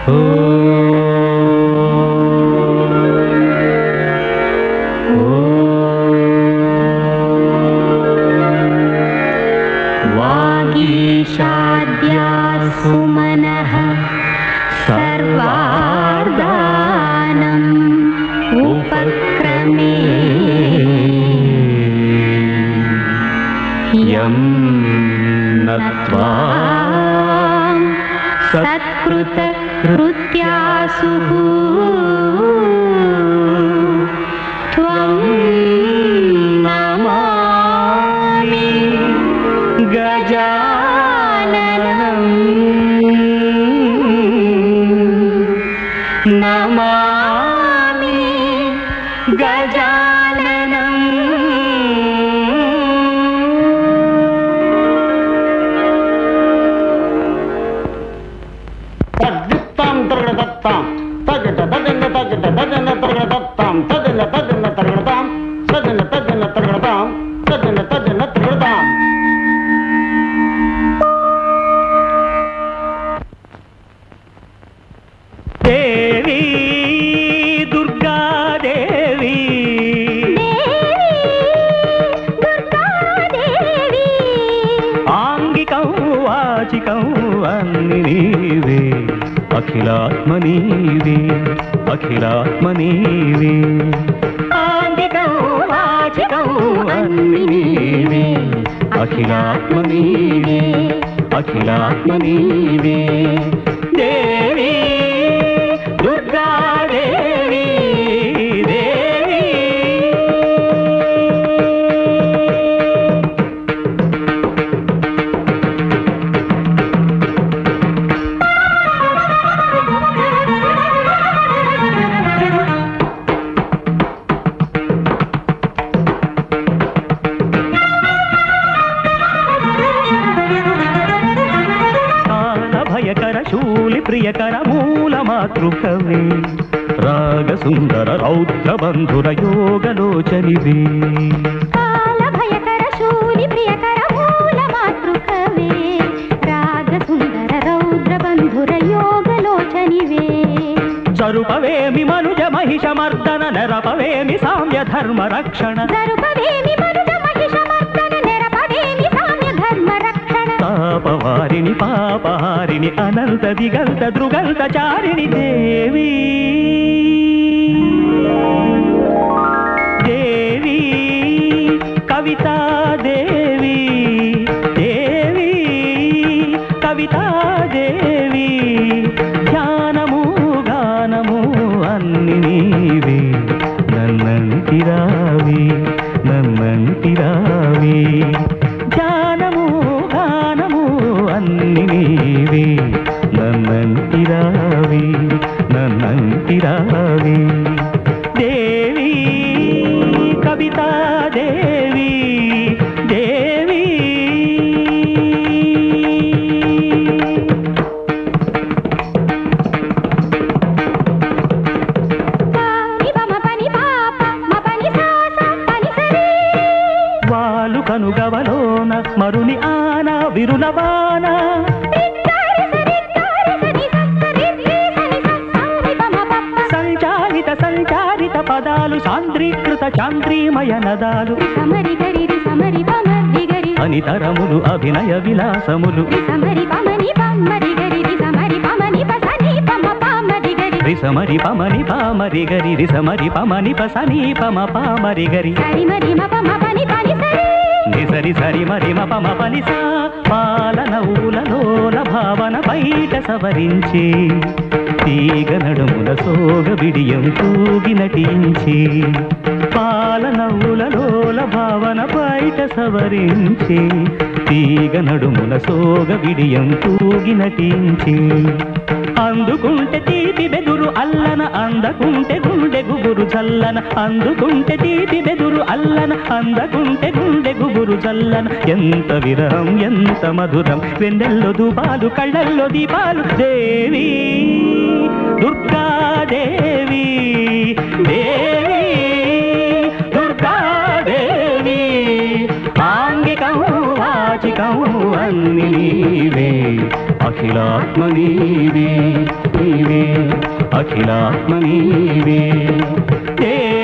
वागीशाद्यासु मनः सर्वार्धानम् उपक्रमे यं नत्वा सत्कृतकृत्यासु त्वं नमामि गजाननं नमामि गजाननं तद्दित्तां तर्गदत्तां तगट तदन्न तगट तदन्न तर्गदत्तां तदन्न तदन्न तर्गदतां तदन्न तदन्न तर्गदतां तदन्न तदन्न तर्गदतां देवी दुर्गा देवी आंगिकं वाचिकं अन्नि नीवे अखिलात्म नीवे अखिलात्म नीवे आंगिकं वाचिकं अन्नि नीवे अखिलात्म नीवे अखिलात्म नीवे देवी दुर्गा देवी देवी शूलि प्रियकर मूल मातृकवे राग सुंदर रौद्र बंधुर योगलोचनिवे काल भयकर शूलि प्रियकर मूल मातृकवे राग सुंदर रौद्र बंधुर योगलोचनिवे जरुपवेमि मनुज महिष मर्दन नरपवेमि साम्य धर्म रक्षण जरुपवेमि मनुज महिष मर्दन नरपवेमि साम्य धर्म रक्षण तापवारिणि पापहारिणि अनंत दिगंत दृगंत चारिणि देवी देवी कविता देवी देवी कविता देवी ध्यानमु गानमु अन्नि नीवे नन्नंति रावी ध्यानमु गानमु अन्नि नीवे नन्नंति रावी देवी कविता देवी देवी वालु कनुगवलोन मरुनि आना विरुलवान संचारित संचारित पदालु सान्द्रीकृत चान्द्रीमय नदालु समरि गरि समरि पमरि गरि अनितरमुलु अभिनय विलासमुलु समरि पमनि पमरि गरि समरि पमनि पसनि पम पामरि गरि समरि पमनि पामरि गरि समरि पमनि पसनि पम पामरि गरि सरि मरि म पम पनि पनि सरि सरि सरि मरि म पम पनि सा पालन ఊలలోన భావన బయట సవరించి తీగ నడుముల సోగ బిడియం తూగి నటించి పాలనవులలోల భావన బయట సవరించి తీగ నడుముల సోగ బిడియం తూగి నటించి అందుకుంటే తీపి బెదురు అల్లన అందకుంటే గుండె గుబురు చల్లన అందుకుంటే తీపి బెదురు అల్లన అందకుంటే గుండె గుబురు చల్లన ఎంత విరహం ఎంత మధురం వెన్నెల్లో దూపాలు కళ్ళల్లో దీపాలు దేవి దుర్గా దేవి దేవి దుర్గా దేవి ఆంగికం వాచికం అన్ని నీవే అఖిలాత్మ నీవే నీవే అఖిలాత్మ నీవే